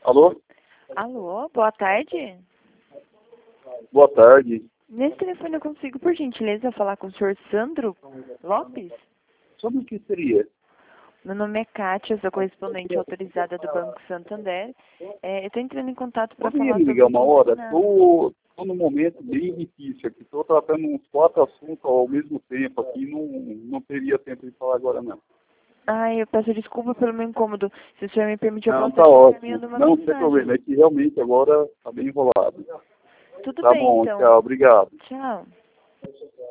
Alô? Alô, boa tarde. Boa tarde. Nesse telefone eu consigo, por gentileza, falar com o senhor Sandro Lopes? Sobre o que seria? Meu nome é Kátia, sou correspondente autorizada do Banco Santander. Eu estou entrando em contato para Poderia falar me sobre ligar o uma hora? funcionamento. Tô num momento bem difícil aqui. Estou tratando uns 4 assuntos ao mesmo tempo aqui. Não teria tempo de falar agora, não. Ai, eu peço desculpa pelo meu incômodo. Se o senhor me permitir, eu Não, posso tá estar te ótimo. encaminhando uma Não tem problema. mensagem. É que realmente agora tá bem enrolado. Tudo Tá bem, bom, então. tchau. Obrigado. Tchau.